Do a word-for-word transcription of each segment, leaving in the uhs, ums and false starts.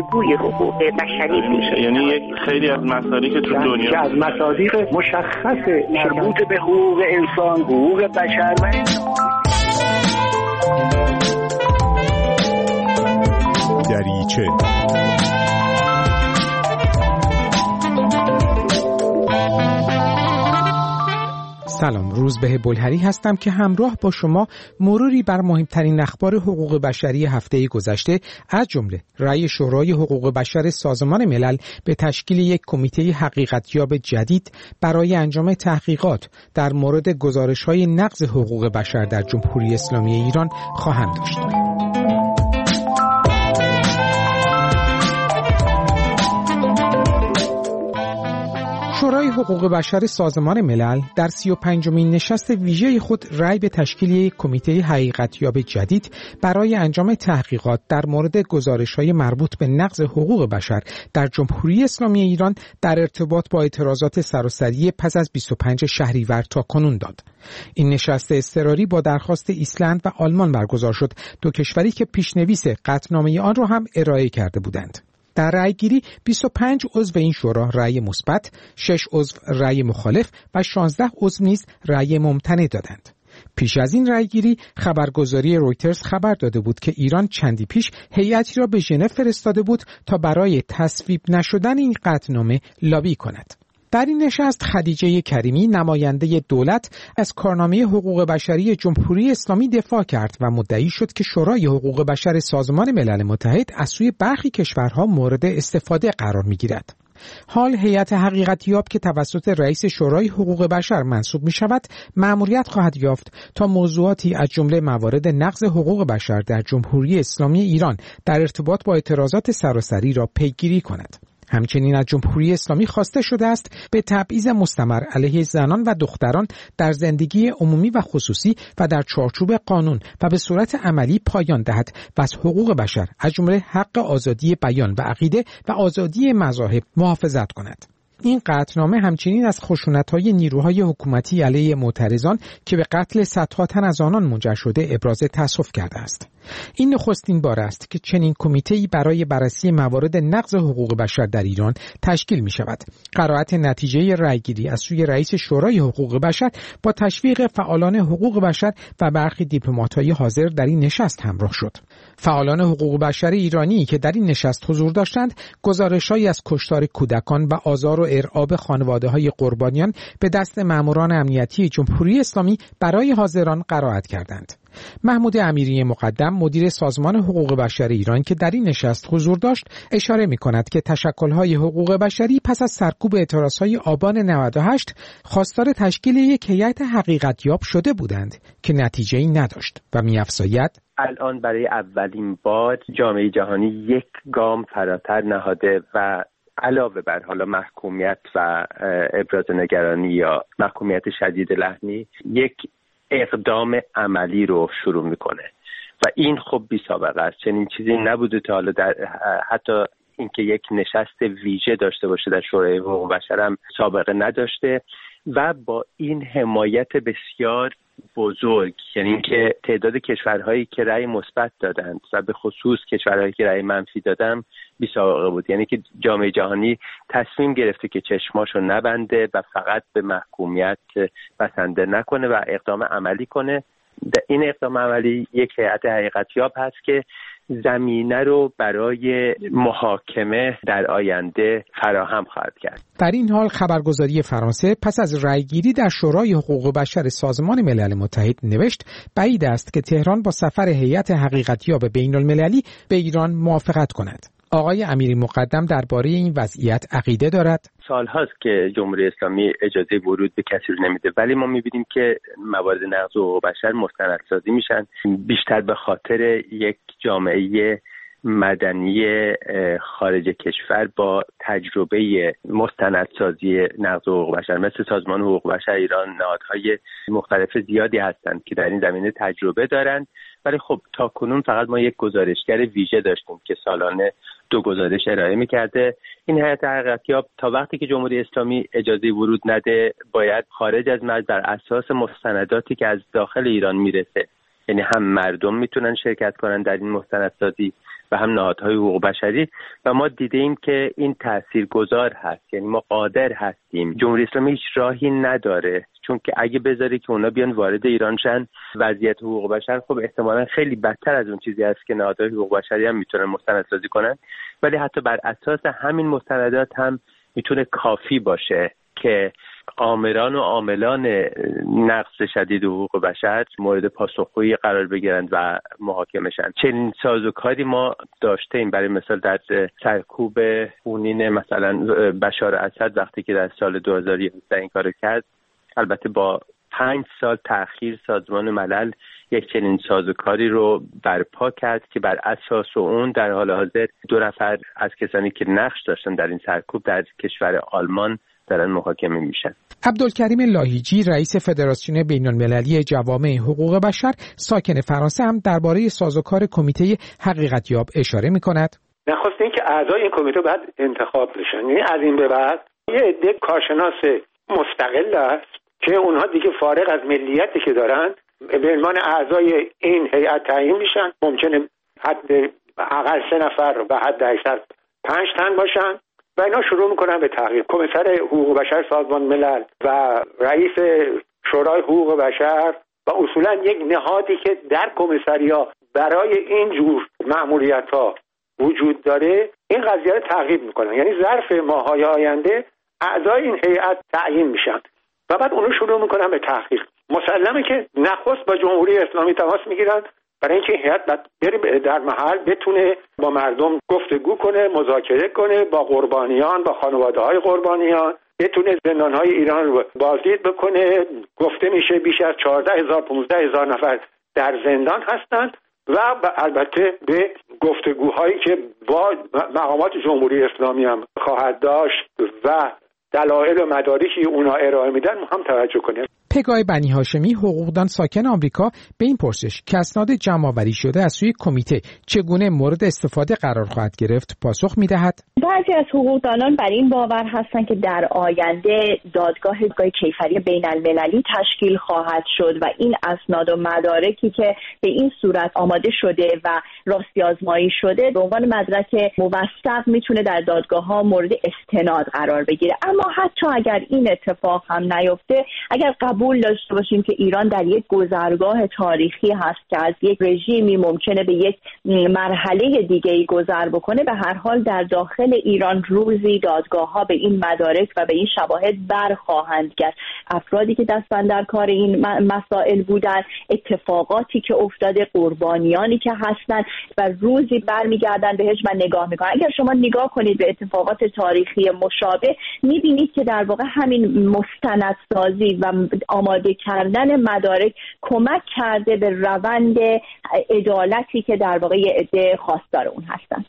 الگوی حقوق بشری میشه. یعنی یک خیلی از مسائلی که تو دنیا که از مصادیق مشخص مربوط به حقوق انسان، حقوق بشر و دریچه سلام، روزبه بلهری هستم که همراه با شما مروری بر مهمترین اخبار حقوق بشری هفته گذشته از جمله رأی شورای حقوق بشر سازمان ملل به تشکیل یک کمیته حقیقتیاب جدید برای انجام تحقیقات در مورد گزارش‌های نقض حقوق بشر در جمهوری اسلامی ایران خواهم داشت. شورای حقوق بشر سازمان ملل در سی و پنجمین نشست ویژه خود رأی به تشکیل یک کمیته حقیقتیاب جدید برای انجام تحقیقات در مورد گزارش‌های مربوط به نقض حقوق بشر در جمهوری اسلامی ایران در ارتباط با اعتراضات سراسری پس از بیست و پنجم شهریور تا کنون داد. این نشست اضطراری با درخواست ایسلند و آلمان برگزار شد، دو کشوری که پیشنویس قطعنامه آن را هم ارائه کرده بودند. در رأیگیری بیست و پنج عضو این شورا رأی مثبت، شش عضو رأی مخالف و شانزده عضو نیز رأی ممتنع دادند. پیش از این رأیگیری خبرگزاری رویترز خبر داده بود که ایران چندی پیش هیئتی را به ژنو فرستاده بود تا برای تصویب نشدن این قطعنامه لابی کند. در این نشست خدیجه کریمی نماینده دولت از کارنامه حقوق بشری جمهوری اسلامی دفاع کرد و مدعی شد که شورای حقوق بشر سازمان ملل متحد از سوی برخی کشورها مورد استفاده قرار می‌گیرد. حال هیئت حقیقتیاب که توسط رئیس شورای حقوق بشر منصوب می شود مأموریت خواهد یافت تا موضوعاتی از جمله موارد نقض حقوق بشر در جمهوری اسلامی ایران در ارتباط با اعتراضات سراسری را پیگیری کند. همچنین از جمهوری اسلامی خواسته شده است به تبعیض مستمر علیه زنان و دختران در زندگی عمومی و خصوصی و در چارچوب قانون و به صورت عملی پایان دهد و از حقوق بشر از جمله حق آزادی بیان و عقیده و آزادی مذاهب محافظت کند. این قطعنامه همچنین از خشونت‌های نیروهای حکومتی علیه معترضان که به قتل صدها تن از آنان منجر شده ابراز تأسف کرده است. این نخستین بار است که چنین کمیته‌ای برای بررسی موارد نقض حقوق بشر در ایران تشکیل می شود. قرائت نتیجه رأیگیری از سوی رئیس شورای حقوق بشر با تشویق فعالان حقوق بشر و برخی دیپلمات‌های حاضر در این نشست همراه شد. فعالان حقوق بشر ایرانی که در این نشست حضور داشتند، گزارش‌هایی از کشتار کودکان و آزار و ارعاب خانواده‌های قربانیان به دست ماموران امنیتی جمهوری اسلامی برای حاضران قرائت کردند. محمود امیری مقدم مدیر سازمان حقوق بشر ایران که در این نشست حضور داشت اشاره می‌کند که تشکل‌های حقوق بشری پس از سرکوب اعتراض‌های آبان نود و هشت خواستار تشکیل یک هیئت حقیقتیاب شده بودند که نتیجه‌ای نداشت و می‌افزاید الان برای اولین بار جامعه جهانی یک گام فراتر نهاده و علاوه بر حالا محکومیت و ابراز نگرانی یا محکومیت شدید لحنی یک اقدام عملی رو شروع میکنه و این خب بی سابقه است. چنین چیزی نبوده تا حالا، در حتی اینکه یک نشست ویژه داشته باشه در شورای حقوق بشر هم سابقه نداشته و با این حمایت بسیار بزرگ، یعنی اینکه تعداد کشورهایی که رأی مثبت دادند و به خصوص کشورهایی که رأی منفی دادن بی سابقه بود. یعنی که جامعه جهانی تصمیم گرفته که چشماشو نبنده و فقط به محکومیت بسنده نکنه و اقدام عملی کنه. این اقدام عملی یک هیئت حقیقتیاب هست که زمینه رو برای محاکمه در آینده فراهم خواهد کرد. در این حال خبرگزاری فرانسه پس از رأیگیری در شورای حقوق بشر سازمان ملل متحد نوشت بعید است که تهران با سفر هیئت حقیقتیاب بین المللی به ایران موافقت کند. آقای امیری مقدم درباره این وضعیت عقیده دارد؟ سالهاست که جمهوری اسلامی اجازه ورود به کسی رو نمیده، ولی ما میبینیم که موارد نقض حقوق بشر مستندسازی میشن، بیشتر به خاطر یک جامعه مدنی خارج کشور با تجربه مستندسازی نقض حقوق بشر مثل سازمان حقوق بشر ایران. نهادهای مختلف زیادی هستند که در این زمینه تجربه دارند، ولی خب تا کنون فقط ما یک گزارشگر ویژه داشتیم که سالانه دو گزارش ارائه می‌کرده. این هیئت حقیقتیاب تا وقتی که جمهوری اسلامی اجازه ورود نده باید خارج از مرز بر اساس مستنداتی که از داخل ایران میرسه، یعنی هم مردم میتونن شرکت کنن در این مستندسازی و هم نهادهای حقوق بشری و ما دیدیم که این تاثیرگذار هست. یعنی ما قادر هستیم. جمهوری اسلامی هیچ راهی نداره، چون که اگه بذاری که اونا بیان وارد ایران شن، وضعیت حقوق بشر خب احتمالاً خیلی بدتر از اون چیزی است که نهادهای حقوق بشری هم میتونن مستندسازی کنن، ولی حتی بر اساس همین مستندات هم میتونه کافی باشه که آمران و عاملان نقض شدید حقوق بشر مورد پاسخگویی قرار بگیرند و محاکمه شن. چنین سازوکاری ما داشتیم. برای مثال در سرکوب خونین مثلا بشار اسد وقتی که در سال دو هزار و یازده این کارو کرد، البته با پنج سال تأخیر سازمان ملل یک چنین سازوکاری رو برپا کرد که بر اساس اون در حال حاضر دو نفر از کسانی که نقش داشتن در این سرکوب در کشور آلمان دارن محاکمه میشن. عبدالکریم لاهیجی رئیس فدراسیون بین‌المللی جوامع حقوق بشر ساکن فرانسه هم درباره سازوکار کمیته حقیقتیاب اشاره می‌کند. نخست این که اعضای این کمیته باید انتخاب بشن. یعنی از این به بعد یه عده کارشناس مستقل است که اونها دیگه فارغ از ملیتی که دارن به عنوان اعضای این هیئت تعیین میشن. ممکنه حد اقل سه نفر و حد اکثر پنج تن باشن و اینا شروع میکنن به تحقیق. کمیسر حقوق بشر سازمان ملل و رئیس شورای حقوق بشر و اصولا یک نهادی که در کمیسریا برای این جور مأموریت‌ها وجود داره این قضیه رو تعقیب میکنن. یعنی ظرف ماه‌های آینده اعضای این هیئت تعیین میشن و بعد اونو شروع میکنن به تحقیق. مسلمه که نخست با جمهوری اسلامی تماس میگیرن برای اینکه هیئت بره در محل بتونه با مردم گفتگو کنه، مذاکره کنه با قربانیان، با خانواده‌های قربانیان، بتونه زندان‌های ایران رو بازدید بکنه. گفته میشه بیش از چهارده هزار پانزده هزار نفر در زندان هستند و البته به گفتگوهایی که با مقامات جمهوری اسلامی هم خواهد داشت و دلایل و مدارکی اونا ارائه میدن هم توجه کنیم. پگاه بنی هاشمی حقوقدان ساکن آمریکا به این پرسش که اسناد جمع‌آوری شده از سوی کمیته چگونه مورد استفاده قرار خواهد گرفت پاسخ می‌دهد. بعضی از حقوقدانان بر این باور هستند که در آینده دادگاه دادگاه کیفری بین‌المللی تشکیل خواهد شد و این اسناد و مدارکی که به این صورت آماده شده و راستی آزمایی شده به عنوان مدرک موثق میتونه در دادگاه‌ها مورد استناد قرار بگیره. اما حتی اگر این اتفاق هم نیفته، اگر قبول داشته باشیم که ایران در یک گذرگاه تاریخی هست که از یک رژیمی ممکنه به یک مرحله دیگه‌ای گذر بکنه، به هر حال در داخل ایران روزی دادگاه‌ها به این مدارک و به این شواهد برخواهند گشت. افرادی که دستن در کار این مسائل بودن، اتفاقاتی که افتاده، قربانیانی که هستن و روزی برمیگردن بهش و نگاه میکنن. اگر شما نگاه کنید به اتفاقات تاریخی مشابه میبینید که در واقع همین مستندسازی و آماده کردن مدارک کمک کرده به روند عدالتی که در واقع یه عده خواستار اون هستن.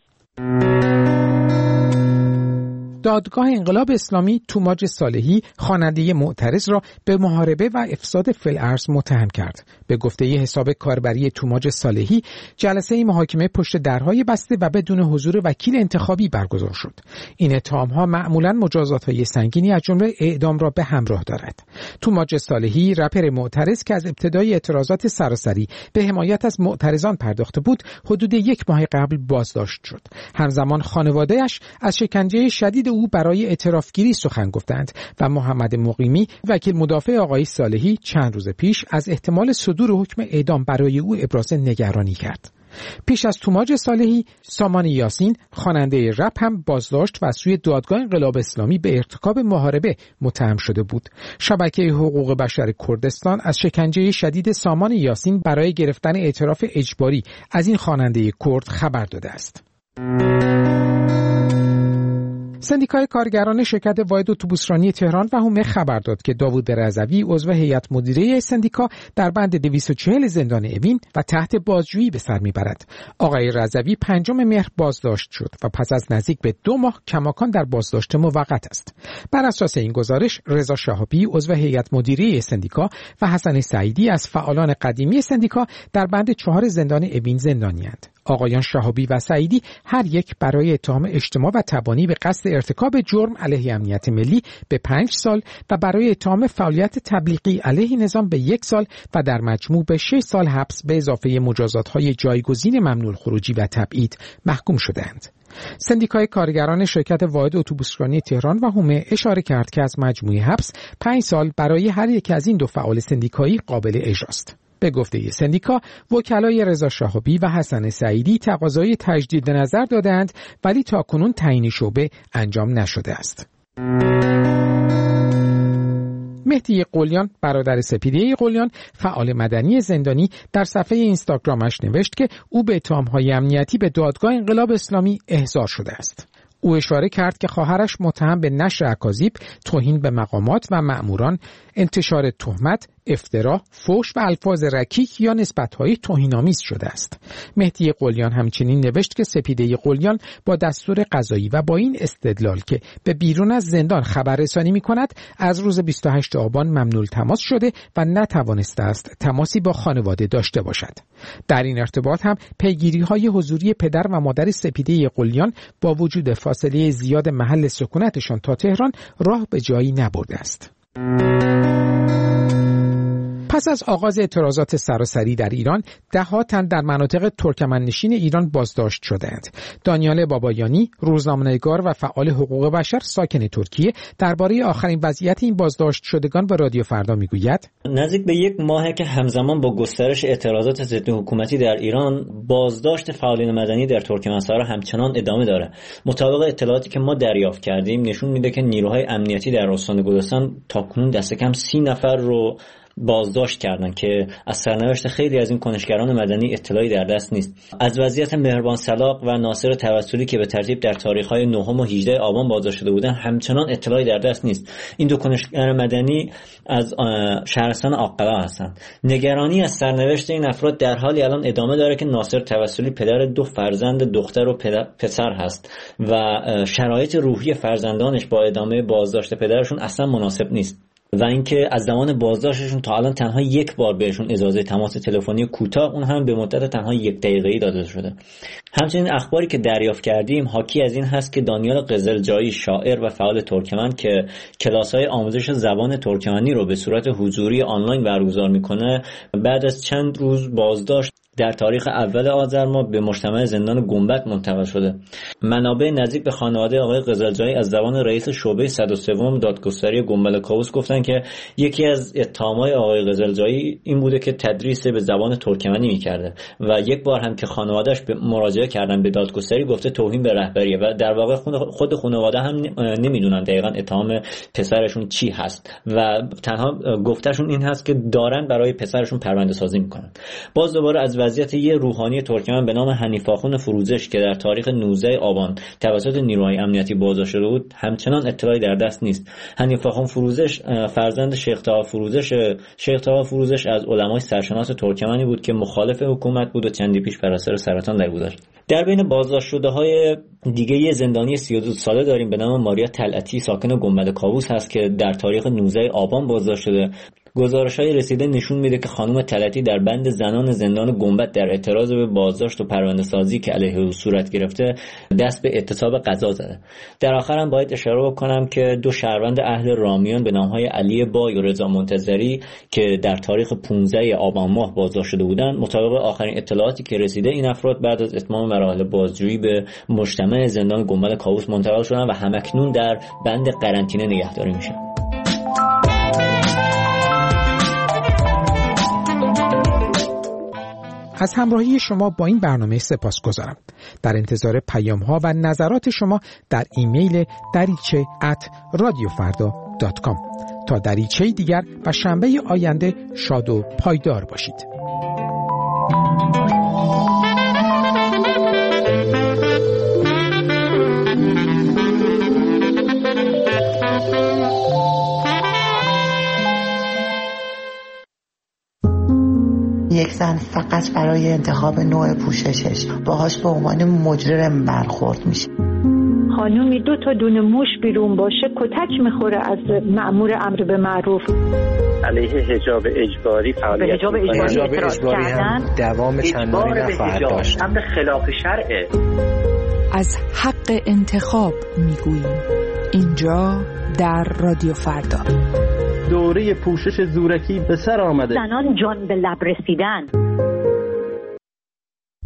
دادگاه انقلاب اسلامی توماج صالحی خواننده معترض را به محاربه و افساد فی‌الارض متهم کرد. به گفته حساب کاربری توماج صالحی، جلسه محاکمه پشت درهای بسته و بدون حضور وکیل انتخابی برگزار شد. این اتهام‌ها معمولاً مجازات‌های سنگینی از جمله اعدام را به همراه دارد. توماج صالحی رپر معترض که از ابتدای اعتراضات سراسری به حمایت از معترضان پرداخته بود، حدود یک ماه قبل بازداشت شد. همزمان خانواده‌اش از شکنجه شدید او برای اعترافگیری سخن گفتند و محمد مقیمی وکیل مدافع آقای صالحی چند روز پیش از احتمال صدور حکم اعدام برای او ابراز نگرانی کرد. پیش از توماج صالحی، سامان یاسین خواننده رپ هم بازداشت و از سوی دادگاه انقلاب اسلامی به ارتکاب محاربه متهم شده بود. شبکه حقوق بشر کردستان از شکنجه شدید سامان یاسین برای گرفتن اعتراف اجباری از این خواننده کرد خبر داده است. سندیکای کارگران شرکت واحد اتوبوسرانی تهران و هومه خبر داد که داوود رضوی عضو هیئت مدیره سندیکا در بند دویست و چهل زندان اوین و تحت بازجویی به سر میبرد. آقای رضوی پنجم مهر بازداشت شد و پس از نزدیک به دو ماه کماکان در بازداشت موقت است. بر اساس این گزارش، رضا شهابی عضو هیئت مدیره سندیکا و حسن سعیدی از فعالان قدیمی سندیکا در بند چهار زندان اوین زندانی‌اند. آقایان شهابی و سعیدی هر یک برای اتهام اجتماع و تبانی به قصد ارتکاب جرم علیه امنیت ملی به پنج سال و برای اتهام فعالیت تبلیغی علیه نظام به یک سال و در مجموع به شش سال حبس به اضافه مجازات‌های جایگزین ممنوع الخروجی و تبعید محکوم شدند. سندیکای کارگران شرکت واحد اتوبوسرانی تهران و حومه اشاره کرد که از مجموع حبس پنج سال برای هر یک از این دو فعال سندیکایی قابل اجراست. به گفته سندیکا، وکلای رضا شهابی و حسن سعیدی تقاضای تجدید نظر دادند ولی تاکنون تعیین شعبه انجام نشده است. مهدی قلیان، برادر سپیده قلیان، فعال مدنی زندانی، در صفحه اینستاگرامش نوشت که او به اتهام‌های امنیتی به دادگاه انقلاب اسلامی احضار شده است. او اشاره کرد که خواهرش متهم به نشر اکاذیب، توهین به مقامات و مأموران، انتشار تهمت، افترا، فحش و الفاظ رکیک یا نسبت‌های توهین‌آمیز شده است. مهدی قلیان همچنین نوشت که سپیده قلیان با دستور قضایی و با این استدلال که به بیرون از زندان خبررسانی می‌کند، از روز بیست و هشتم آبان ممنوع تماس شده و نتوانسته است تماسی با خانواده داشته باشد. در این ارتباط هم پیگیری‌های حضوری پدر و مادر سپیده قلیان با وجود فاصله زیاد محل سکونتشان تا تهران راه به جایی نبرده است. پس از آغاز اعتراضات سراسری در ایران، ده‌ها تن در مناطق ترکمنشین ایران بازداشت شدند. دانیال بابایانی، روزنامه‌نگار و فعال حقوق بشر ساکن ترکیه، درباره آخرین وضعیت این بازداشت شدگان به رادیو فردا میگوید: نزدیک به یک ماهه که همزمان با گسترش اعتراضات ضد حکومتی در ایران، بازداشت فعالین مدنی در ترکمنستان همچنان ادامه داره. مطابق اطلاعاتی که ما دریافت کردیم، نشون میده که نیروهای امنیتی در استان گلستان تاکنون دست کم سی نفر رو بازداشت کردن که از سرنوشت خیلی از این کنشگران مدنی اطلاعی در دست نیست. از وضعیت مهربان سلاق و ناصر توسلی که به ترتیب در تاریخ‌های نهم و هجدهم آبان بازداشت شده بودند همچنان اطلاعی در دست نیست. این دو کنشگر مدنی از شهرستان آقلا هستند. نگرانی از سرنوشت این افراد در حالی الان ادامه داره که ناصر توسلی پدر دو فرزند دختر و پسر هست و شرایط روحی فرزندانش با ادامه بازداشت پدرشون اصلا مناسب نیست. و اینکه از زمان بازداشتشون تا الان تنها یک بار بهشون اجازه تماس تلفنی کوتاه، اون هم به مدت تنها یک دقیقه‌ای داده شده. همچنین اخباری که دریافت کردیم حاکی از این هست که دانیال قزلجایی، شاعر و فعال ترکمن که کلاس‌های آموزش زبان ترکمنی رو به صورت حضوری آنلاین برگزار می‌کنه، بعد از چند روز بازداشت در تاریخ اول آذر ماه به مجتمع زندان گنبد منتقل شده. منابع نزدیک به خانواده آقای قزلجایی از زبان رئیس شعبه صد و سوم دادگستری گنبد کاووس گفتن که یکی از اتهامات آقای قزلجایی این بوده که تدریس به زبان ترکمنی می‌کرده و یک بار هم که خانواده‌اش مراجعه کردن به دادگستری گفته توهین به رهبریه و در واقع خود خانواده هم نمیدونن دقیقاً اتهام پسرشون چی هست و تنها گفتهشون این هست که دارن برای پسرشون پرونده سازی می‌کنن. باز دوباره از وضعیت یه روحانی ترکمن به نام حنیف آخوند فروزش که در تاریخ نوزدهم آبان توسط نیروهای امنیتی بازداشت شده بود همچنان اطلاعی در دست نیست. حنیف آخوند فروزش فرزند شیخ طه فروزش شیخ طه فروزش از علمای سرشناس ترکمنی بود که مخالف حکومت بود و چندی پیش پرستار سرطان درگذشت. در بین بازداشت شده های دیگه یه زندانی سی و دو ساله داریم به نام ماریا طلعتی ساکن گنبد کاووس هست که در تاریخ نوزدهم آبان بازداشت شده. گزارش‌های رسیده نشون میده که خانم طلعتی در بند زنان زندان گنبد در اعتراض به بازداشت و پرونده‌سازی که علیه او صورت گرفته دست به اعتصاب غذا زده. در آخر هم باید اشاره بکنم که دو شهروند اهل رامیان به نام‌های علی بای و رضا منتظری که در تاریخ پانزدهم آبان ماه بازداشت شده بودند، مطابق آخرین اطلاعاتی که رسیده این افراد بعد از اتمام مراحل بازجویی به مجتمع زندان گنبد کاووس منتقل شدند و همکنون در بند قرنطینه نگهداری میشن. از همراهی شما با این برنامه سپاسگزارم. در انتظار پیام‌ها و نظرات شما در ایمیل دریچه ات رادیو فردا دات کام. تا دریچه دیگر و شنبه آینده شاد و پایدار باشید. یک زن فقط برای انتخاب نوع پوششش باهاش به عنوان مجرم برخورد میشه. خانومی دو تا دونه موش بیرون باشه کتک میخوره از مأمور امر به معروف. علیه حجاب اجباری فعالیت حجاب اجباری حجاب اجباری هم دوام چندانی نخواهد داشت. امر خلاف شرعه. از حق انتخاب میگوییم اینجا در رادیو فردا. دوره پوشش زورکی به سر آمده. زنان جان به لب رسیدن.